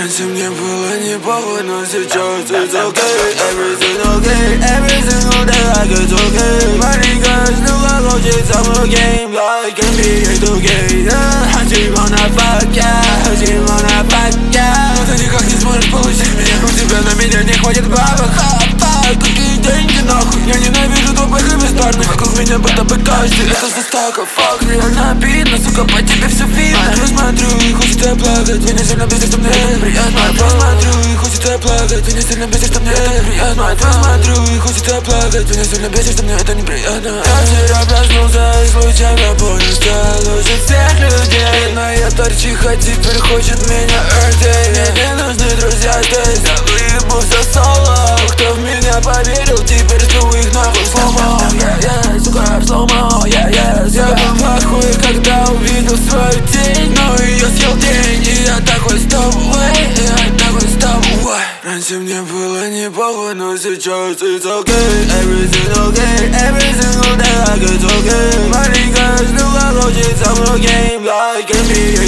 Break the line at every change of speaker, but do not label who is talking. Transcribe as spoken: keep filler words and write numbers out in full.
Раньше мне было не похуй, но сейчас it's okay. Everything okay, every single day like it's okay. Маленькая снова хочет со мной game like эн би эй ту кей. Хочу wanna fuck ya, хочу wanna fuck ya. Но ты никак не сможешь получить меня. У тебя на меня не хватит бабок. Какие деньги нахуй? Я ненавижу тупых и бессмертных. Вокруг меня будто бы каждый. Это жестоко, факт, реально обидно. Сука, по тебе все видно. Я смотрю и хочется плакать. Меня сильно бесит, что мне это приятно. Я смотрю и хочется плакать. Меня сильно бесит, что мне это неприятно. Я смотрю и хочется плакать. Меня сильно бесит, что мне это неприятно. Я вчера проснулся и случайно понял, что лучше всех людей. Но я торчиха теперь хочет меня эrdey. Мне не нужны друзья здесь. Я выебался соло. Кто в меня поверил, теперь жду их нахуй сломо. Yeah, yeah, сука, в сломо, yeah, yeah. Я был в ахуе, когда увидел свою тень. Но ее съел день, и я такой стоп, эй, я такой стоп, эй. Раньше мне было не похуй, но сейчас it's okay. Everything okay, every single day like it's okay. Маленькая снова хочет со мной game like эн би эй